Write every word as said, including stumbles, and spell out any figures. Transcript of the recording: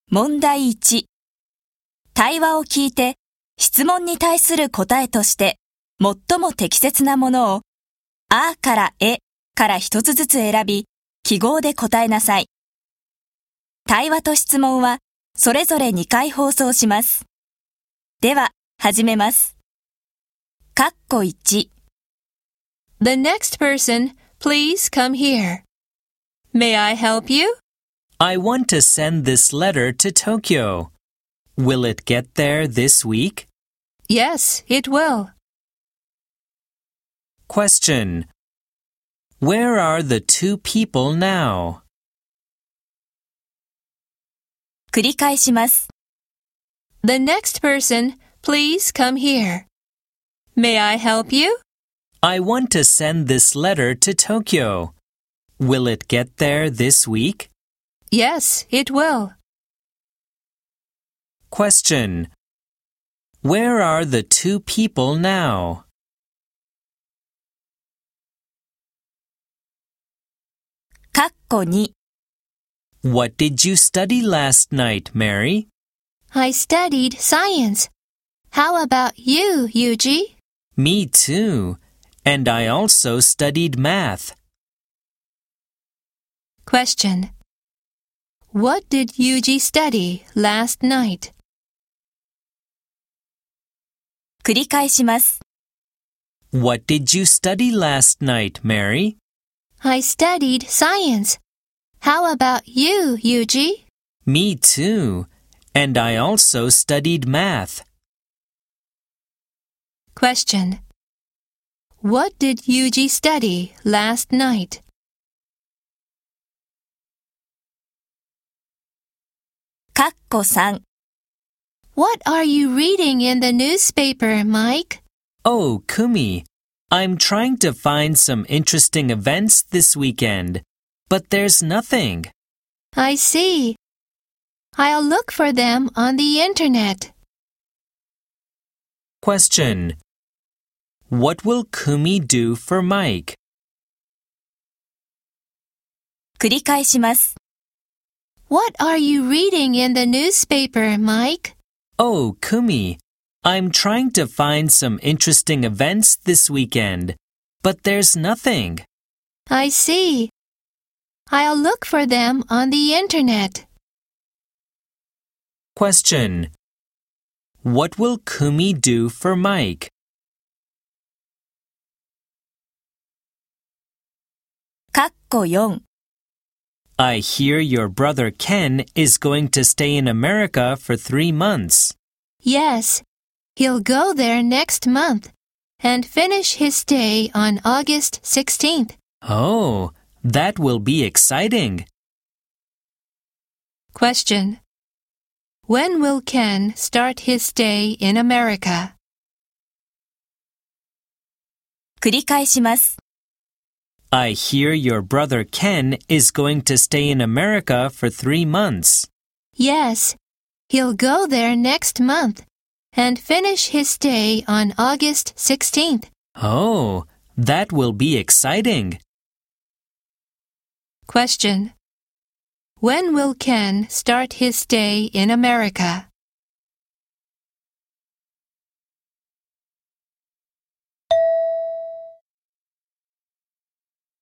問題いち。対話を聞いて質問に対する答えとして最も適切なものをあからえから一つずつ選び記号で答えなさい。対話と質問はそれぞれにかい放送します。では始めます。括弧いち。 The next person, please come here. May I help you? I want to send this letter to Tokyo. Will it get there this week? Yes, it will. Question. Where are the two people now? 繰り返します。 The next person, please come here. May I help you? I want to send this letter to Tokyo. Will it get there this week? Yes, it will. Question. Where are the two people now? 括弧に。 What did you study last night, Mary? I studied science. How about you, Yuji? Me too. And I also studied math. Question. What did Yuji study last night? 繰り返します。 What did you study last night, Mary? I studied science. How about you, Yuji? Me too. And I also studied math. Question. What did Yuji study last night? 括弧さん。 What are you reading in the newspaper, Mike? Oh, Kumi, I'm trying to find some interesting events this weekend, but there's nothing. I see. I'll look for them on the internet. Question. What will Kumi do for Mike? 繰り返します。 What are you reading in the newspaper, Mike? Oh, Kumi, I'm trying to find some interesting events this weekend, but there's nothing. I see. I'll look for them on the internet. Question. What will Kumi do for Mike? 括弧よん。 I hear your brother Ken is going to stay in America for three months. Yes, he'll go there next month and finish his stay on August sixteenth. Oh, that will be exciting. Question. When will Ken start his stay in America? 繰り返します。 I hear your brother Ken is going to stay in America for three months. Yes, he'll go there next month and finish his stay on August sixteenth. Oh, that will be exciting. Question. When will Ken start his stay in America?